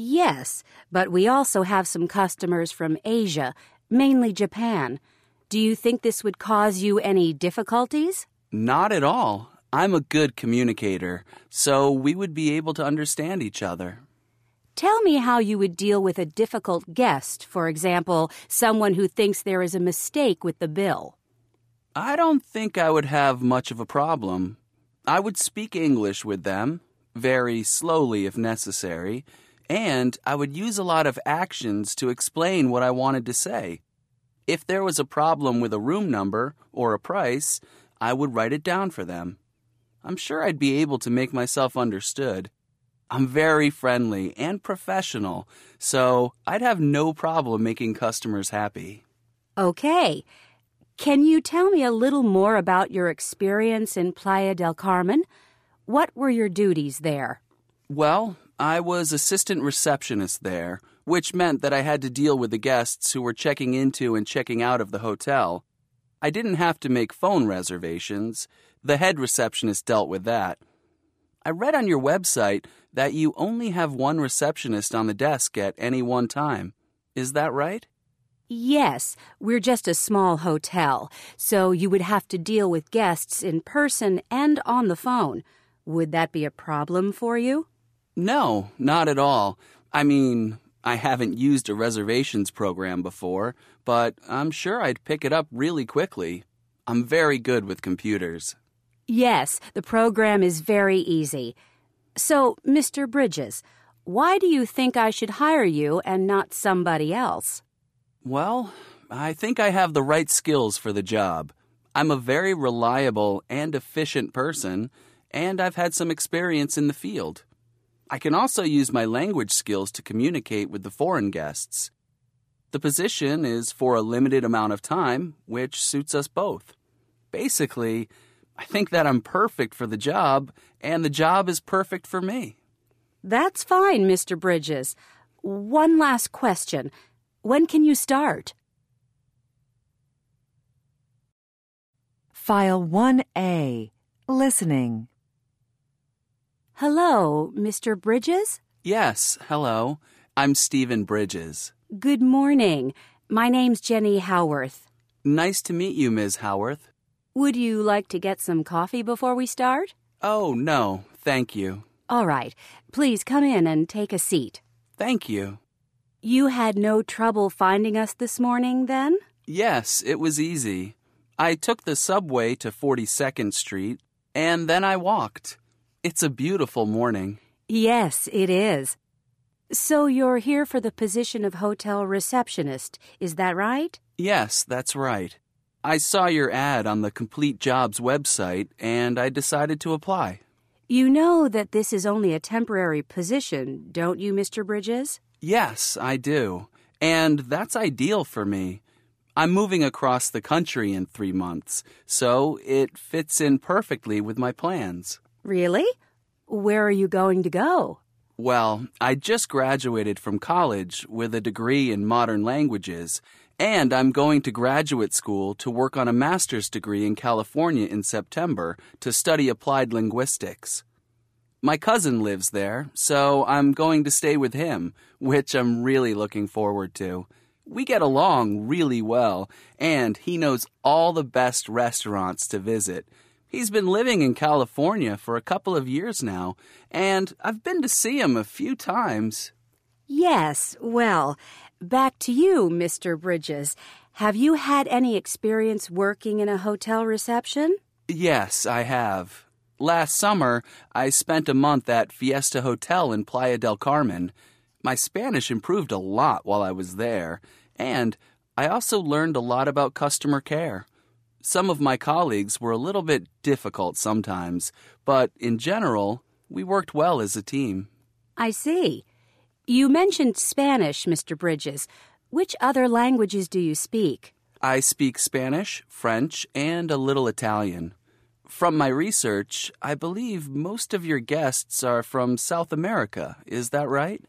Yes, but we also have some customers from Asia, mainly Japan. Do you think this would cause you any difficulties? Not at all. I'm a good communicator, so we would be able to understand each other. Tell me how you would deal with a difficult guest, for example, someone who thinks there is a mistake with the bill. I don't think I would have much of a problem. I would speak English with them, very slowly if necessary, and I would use a lot of actions to explain what I wanted to say. If there was a problem with a room number or a price, I would write it down for them. I'm sure I'd be able to make myself understood. I'm very friendly and professional, so I'd have no problem making customers happy. Okay. Can you tell me a little more about your experience in Playa del Carmen? What were your duties there? Well, I was assistant receptionist there, which meant that I had to deal with the guests who were checking into and checking out of the hotel. I didn't have to make phone reservations. The head receptionist dealt with that. I read on your website that you only have one receptionist on the desk at any one time. Is that right? Yes, we're just a small hotel, so you would have to deal with guests in person and on the phone. Would that be a problem for you? No, not at all. I mean, I haven't used a reservations program before, but I'm sure I'd pick it up really quickly. I'm very good with computers. Yes, the program is very easy. So, Mr. Bridges, why do you think I should hire you and not somebody else? Well, I think I have the right skills for the job. I'm a very reliable and efficient person, and I've had some experience in the field. I can also use my language skills to communicate with the foreign guests. The position is for a limited amount of time, which suits us both. Basically, I think that I'm perfect for the job, and the job is perfect for me. That's fine, Mr. Bridges. One last question. When can you start? File 1A. Listening. Hello, Mr. Bridges? Yes, hello. I'm Stephen Bridges. Good morning. My name's Jenny Howarth. Nice to meet you, Ms. Howarth. Would you like to get some coffee before we start? Oh, no, thank you. All right. Please come in and take a seat. Thank you. You had no trouble finding us this morning, then? Yes, it was easy. I took the subway to 42nd Street, and then I walked. It's a beautiful morning. Yes, it is. So you're here for the position of hotel receptionist, is that right? Yes, that's right. I saw your ad on the Complete Jobs website, and I decided to apply. You know that this is only a temporary position, don't you, Mr. Bridges? Yes, I do. And that's ideal for me. I'm moving across the country in 3 months, so it fits in perfectly with my plans. Really? Where are you going to go? Well, I just graduated from college with a degree in modern languages, and I'm going to graduate school to work on a master's degree in California in September to study applied linguistics. My cousin lives there, so I'm going to stay with him, which I'm really looking forward to. We get along really well, and he knows all the best restaurants to visit. He's been living in California for a couple of years now, and I've been to see him a few times. Yes, well, back to you, Mr. Bridges. Have you had any experience working in a hotel reception? Yes, I have. Last summer, I spent a month at Fiesta Hotel in Playa del Carmen. My Spanish improved a lot while I was there, and I also learned a lot about customer care. Some of my colleagues were a little bit difficult sometimes, but in general, we worked well as a team. I see. You mentioned Spanish, Mr. Bridges. Which other languages do you speak? I speak Spanish, French, and a little Italian. From my research, I believe most of your guests are from South America. Is that right?